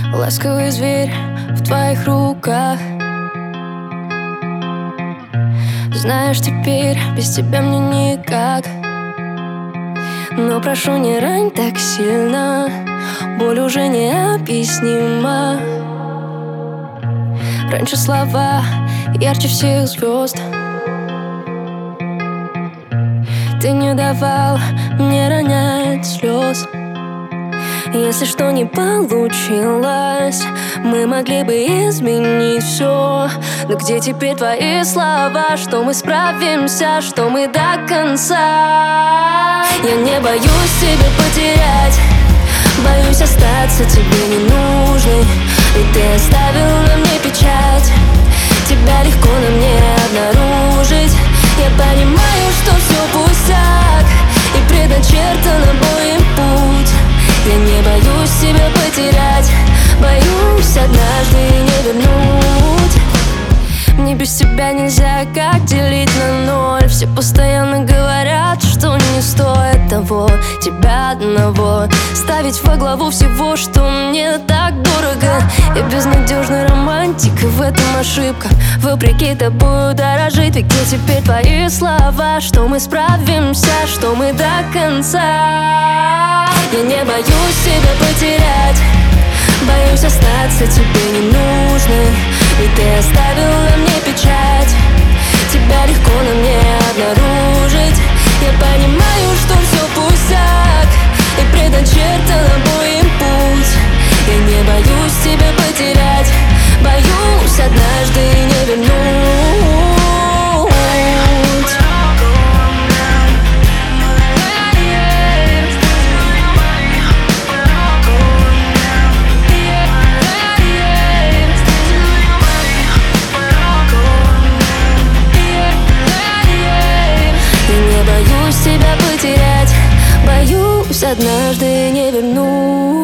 Ласковый зверь в твоих руках. Знаешь, теперь без тебя мне никак. Но прошу, не рань так сильно, боль уже необъяснима. Раньше слова ярче всех звезд. Ты не давал мне ронять слез. Если что не получилось, мы могли бы изменить все. Но где теперь твои слова, что мы справимся, что мы до конца? Я не боюсь тебя потерять, боюсь остаться тебе ненужной. И ты оставил на мне печать, тебя легко на мне обнаружить. Я понимаю, что все пустяк, и предначертан обоим путь. Я не боюсь тебя потерять, боюсь однажды не вернуть. Мне без тебя нельзя, как делить на ноль. Все постоянно говорят, что не стоит того, тебя одного ставить во главу всего, что мне так дорого. Я безнадежный романтик, и в этом ошибка. Вопреки тобою дорожить, ведь где теперь твои слова, что мы справимся, что мы до конца? Я не боюсь тебя потерять, боюсь остаться тебе ненужной. Ведь ты оставил на мне печать, тебя легко на мне обнаружить. Я понимаю, что все пустяк, и предначертан обоим путь. Я не боюсь тебя потерять, боюсь однажды не вернуть. Тебя потерять, боюсь однажды не вернуть.